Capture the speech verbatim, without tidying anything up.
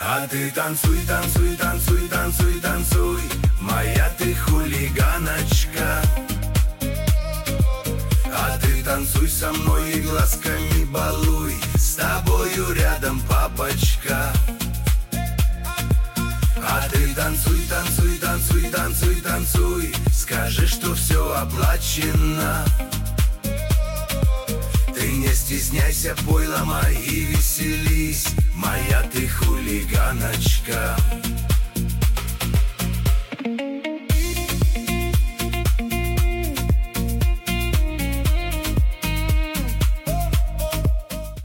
А ты танцуй, танцуй, танцуй, танцуй, танцуй, моя ты хулиганочка. А ты танцуй со мной и глазками балуй, с тобою рядом папочка. А ты танцуй, танцуй, танцуй, танцуй, танцуй, скажи, что все оплачено. Ты не стесняйся, пой, ломай и веселись, моя ты хулиганочка.